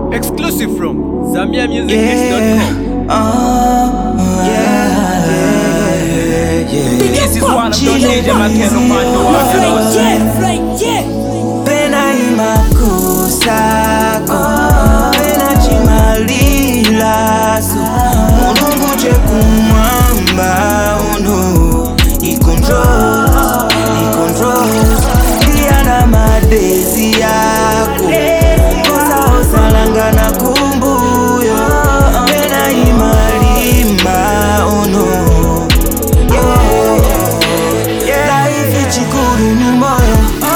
Exclusive from ZambiaMusicHits.com. This is one of the DJ Makeno Pena imakusako Pena chimalilaso Mulungu chekumwamba Uno I controls Pia na madezi yako Kosa osalanga na kumbuyo Pena imalima Uno Life ichikuru ni moyo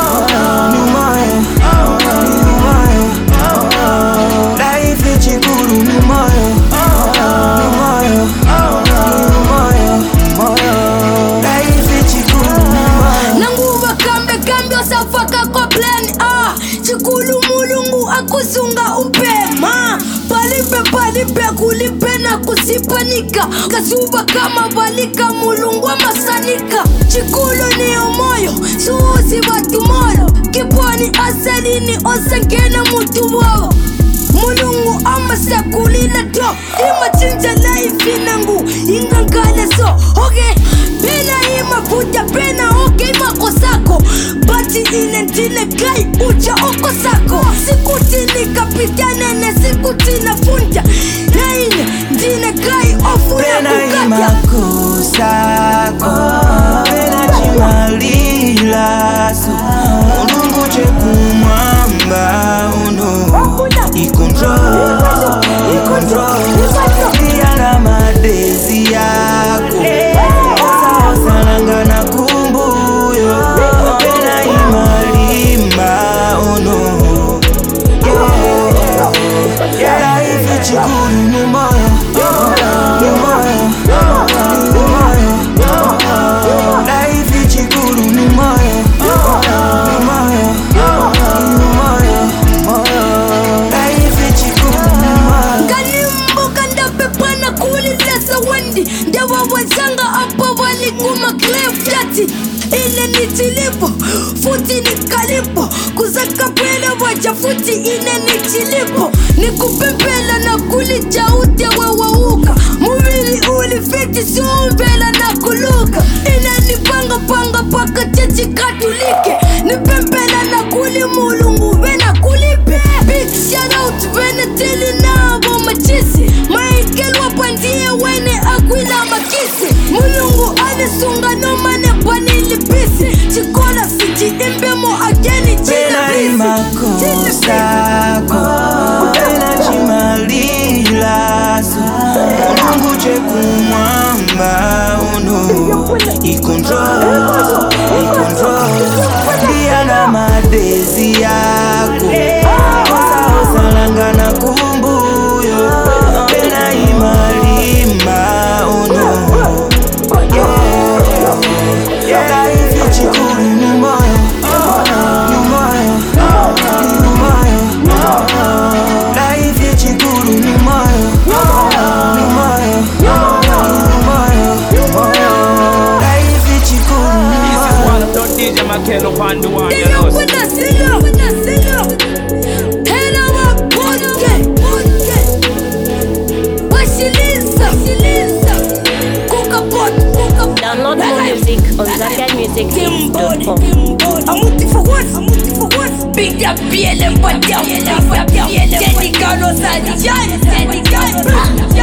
Chikulu mulungu akusunga upema Palipe kulipe na kusipanika Kazuba kama balika mulungu amasanika Chikulu ni omoyo, suuzi batumoro Kipwani asalini osangena mutu wao Mulungu amasakulila do Ima chinja life inangu ingangale so Okay, pena ima fuja pena okay ima kosako Bati inentine kai ucha oko sako Sikuti nikapitane ne sikuti na funja Naine ndine kai ofu na Pena kukatya ima kusako Pena chimalilaso Mulungu chekumwamba Uno I controls Pia na madezi yako Kosa osalanga na kumbuyo Pena imalima Uno Life ichikuru ni moyo Life ichikuru ni moyo Ndewa wazanga hapa wali kuma cliff yati Ile ni tilipo, futi ni kalipo Kuzaka pwela wacha futi ine ni tilipo Ni kupempela na kulija ute wawauka Mwili ulifiti sumbela na kuluka Ine ni panga paka chechi katulike Ni pempela na kuli mulungu wena kulipe Big shout out wena tili na wamachisi Michael wapandie wene akwila makisi Mulungu alisunga no mane panilipisi Chikola siji imbemo ageni chila bisi Imakosako Pena chimalilaso Mulungu chekumwamba Uno I controls Pia na madezi yako Kosa osalanga na kumbuyo Pena imalima Uno Life ichikuru ni moyo Life ichikuru ni moyo Life ichikuru ni This is moyo one of the DJ Makeno Panduan. Download more music on ZambiaMusicHits.com. Amuti for what? Big up PLM, but down. Dedicado, Sadi,